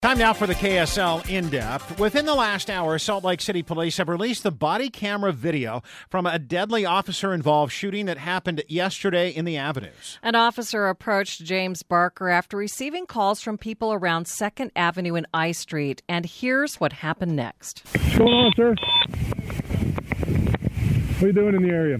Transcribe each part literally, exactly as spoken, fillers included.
Time now for the K S L In-Depth. Within the last hour, Salt Lake City Police have released the body camera video from a deadly officer-involved shooting that happened yesterday in the Avenues. An officer approached James Barker after receiving calls from people around second Avenue and I Street. And here's what happened next. What's going on, sir? What are you doing in the area?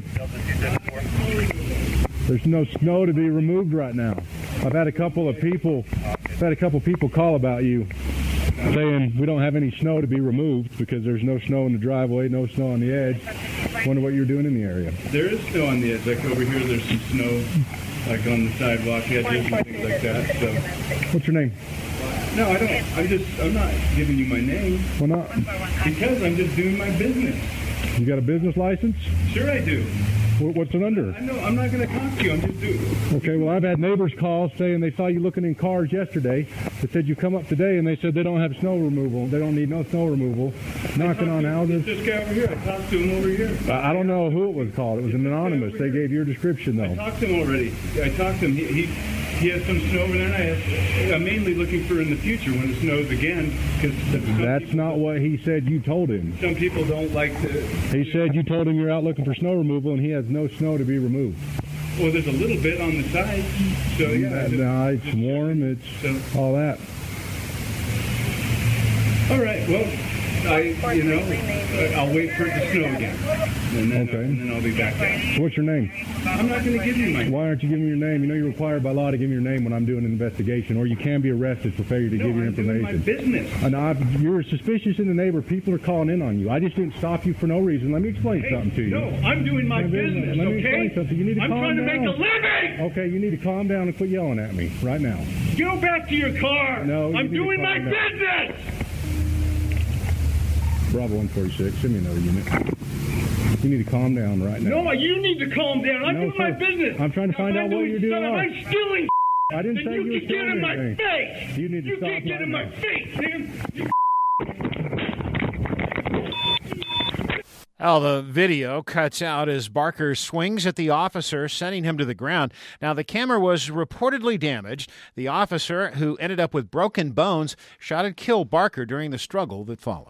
There's no snow to be removed right now. I've had a couple of people, I've had a couple of people call about you, saying we don't have any snow to be removed because there's no snow in the driveway, no snow on the edge. Wonder what you're doing in the area. There is snow on the edge. Like over here, there's some snow, like on the sidewalk edges and things like that. So, what's your name? No, I don't. I'm just. I'm not giving you my name. Why not? Because I'm just doing my business. You got a business license? Sure, I do. What's it under? I know. I'm not going to talk to you. I'm just doing. Okay. Well, I've had neighbors call saying they saw you looking in cars yesterday. They said you come up today, and they said they don't have snow removal. They don't need no snow removal. Knocking on houses. This guy over here. I talked to him over here. I don't know who it was called. It was an anonymous. They gave your description though. I talked to him already. I talked to him. He he, he has some snow over there, and I have, I'm mainly looking for in the future when it snows again. Because that's not what he said. You told him. Some people don't like to. He said you told him you're out looking for snow removal, and he has no snow to be removed. Well, there's a little bit on the side, so yeah. Just, no, it's just, warm, it's so. all that. All right, well, I, you know, I'll wait for it to snow again, and then, okay. uh, and then I'll be back down. What's your name? I'm not going to give you my name. Why aren't you giving me your name? You know you're required by law to give me your name when I'm doing an investigation, or you can be arrested for failure to no, give your I'm information. Doing my business. And I've, you're suspicious in the neighbor. People are calling in on you. I just didn't stop you for no reason. Let me explain hey, something to you. No, I'm doing my Let business, me, let me okay? explain something. You need to I'm calm trying to down. make a living! Okay, you need to calm down and quit yelling at me right now. Go back to your car! No, I'm you need to doing my calm down. business! Bravo one forty-six, send me another unit. You need to calm down right now. No, you need to calm down. I'm no, doing sir. my business. I'm trying to find I'm out what you're doing. Son, I'm stealing. I didn't say you, you were can get in my anything. face. You need to you stop can't get right in my now. face, man. You Well, the video cuts out as Barker swings at the officer, sending him to the ground. Now, the camera was reportedly damaged. The officer, who ended up with broken bones, shot and killed Barker during the struggle that followed.